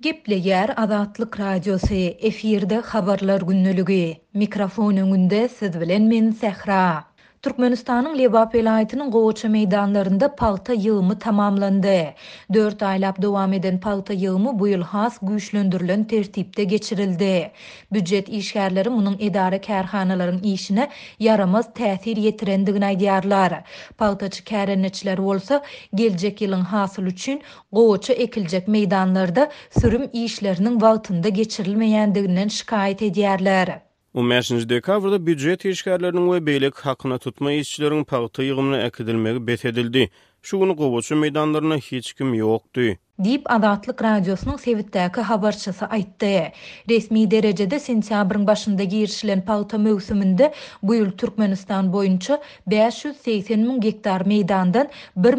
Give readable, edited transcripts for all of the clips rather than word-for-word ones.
Gepleyer Azatlyk Radiosu efirde habarlar günnülügi. Mikrofon öňünde siz bilen men Sehra. Türkmenistanyň Lebap vilayatynyň Gowaça meýdanlarynda palta ýygymy tamamlandy. 4 aýlap dowam eden palta ýygymy bu ýyl has güýçlendirilen tertipde geçirildi. Büdjet işgärleri munyň edara kärhanalaryň işine yaramaz täsir ýetirendigini aýdýarlar. Paltaçy kärenetçiler bolsa geljek ýylyň hasyly üçin Gowaça ekiljek meýdanlarda sürüm işleriniň wagtynda geçirilmeýändiginden şikaýet edýärler. 15 dekabrda büdjet işgärleriniň we beýlek hakyna tutma işçileriň palta ýygymyna ekidilmegi besedildi. Şu güni Gowaça meýdanlaryna hiç kim ýokdy. Dip Azatlyk Radiosynyň Sewitdäki habarçysy aýtdy. Resmi derejede sentýabryň başynda girişilen palta mövsüminde bu ýyl Türkmenistan boýunça 580 000 hektar meýdandan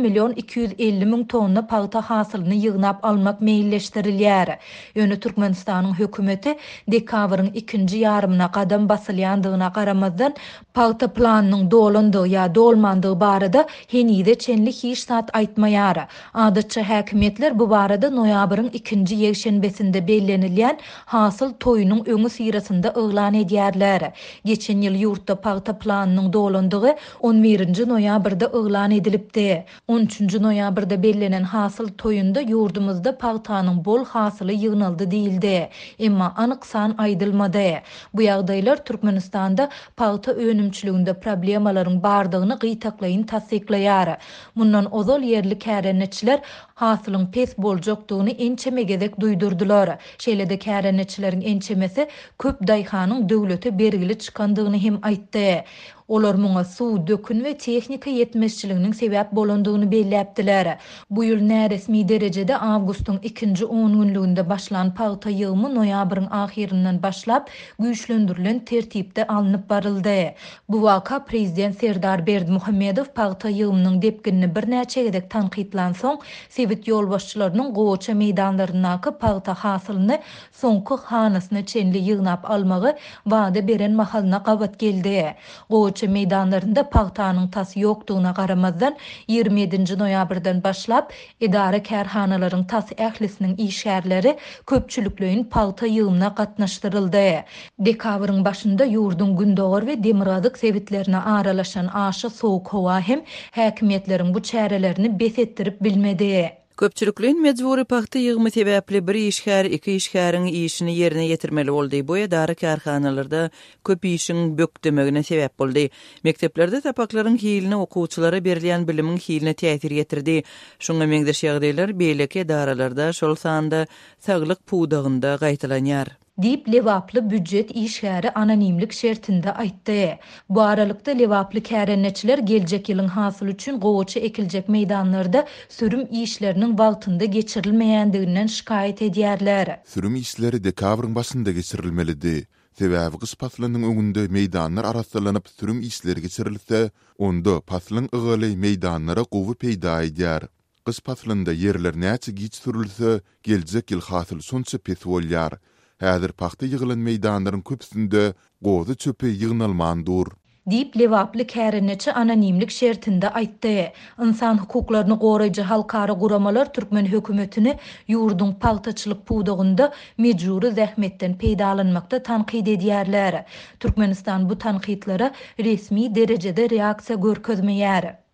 1.250 000 tonna palta hasylyny ýygnap almak meýilleşdirilýär. Ýöne Türkmenistanyň hökümeti dekabryň 2-nji ýarymyna gadam basylýandygyna garamazdan palta planynyň dolandygy ýa dolmandygy barada henide çenli hiç zat aýtmaýar. Adatça häkimetler bu barada noýabryň 2-nji ýekşenbesinde bellenilýän hasyl toýunyň öňü sirasynda yglan edýärler. Geçen ýyl ýurtda palta planynyň dolandygy 11-nji noýabrda yglan edilipdi. 13-nji noýabrda bellenen hasyl toýunda ýurdumyzda paltanyň bol hasyly ýygnaldy diýildi. Emma anyk san aýdylmady. Bu ýagdaýlar Türkmenistanda palta önümçiliginde problemalaryň bardygyny gytaklaýyn tasdiklaýar. Mundan ozal ýerli kärenetçiler hasylyň pes boljakdygyny ençemegedek duýdurdular. Şeýlede kärenetçileriň ençemesi köp daýhanyň döwlete bergili çykandygyny hem aýtdy. Olar muňa suw, dökün we tehnika ýetmezçiliginiň sebäp bolandygyny belläpdiler. Bu ýyl näresmi derejede awgustyň 2-nji 10 günlüginde başlan palta ýygymy noýabryň ahirinden başlap güýçlendirilen tertipde alınıp baryldy. Bu waka prezident Serdar Berdimuhammedow palta ýygymynyň depginini bir näçe gedek tanqidlan soň Sewit ýolbaşçylarynyň Gowaça meýdanlaryndaky palta hasylyny soňky hanasyna çenli ýygnap almagy wada beren mahalyna gawat geldi. Gowaça meýdanlarynda paltanyň tasy ýokdugyna garamazdan 27-nji noýabrdan başlap edara kärhanalaryň tas ählisiniň işgärleri köpçülikleýin palta ýygymyna gatnaşdyryldy. Dekabryň başynda ýurdun Gündogor we Demirazık sewitlerine aralaşan aşy sowuk howa hem häkimetleriň bu çärelerini besetdirip bilmedi. Köpçülüklerin mecburi palta ýygymy sebäpli bir işgär, iki işgäriň işini ýerine ýetirmeli boldy. Bu edara kärhanalarda köp işiň bökdemegine sebäp boldy. Mekteplerde tapaklaryň hiline okuwçylara berilýän bilimiň hiline täsir ýetirdi. Şoňa meňdeş ýagdaýlar beýleki edaralarda şol sanda saglyk puwdagynda gaýtalanýar. Dip Lewaply büdjet işgäri anonimlik şertinde aýtdy. Bu aralykda Lewaply kärenetçiler geljek ýylyň hasyly üçin Gowaça ekiljek meýdanlarda sürüm işleriniň wagtynda geçirilmeýändiginden şikaýet edýärler. Sürüm işleri dekabryň başynda geçirilmelidi. Sebäbi kys paslynyň öňünde meýdanlar arasylanyp sürüm işleri geçirilse, onda paslyň ygyly meýdanlara gowy peýda edýär. Kys paslynda ýerler näçe giç sürilse, geljek ýyl hasyl şonça pes bolýar. Häzir paxta ýygylan meýdanlaryň köpsinde gowy çöpe ýygnalmandyr. Dip Lewaply kärenetçi anonimlik şertinde aýtdy. İnsan hukuklaryny goraýjy halkara guramalar Türkmen hökümetini ýurdun paltaçylyk puwdagynda mejburi zähmetden peýdalanmakda tanqid edýärler. Türkmenistan bu tanqidlara resmi derejede reaksiýa görkezmeýär.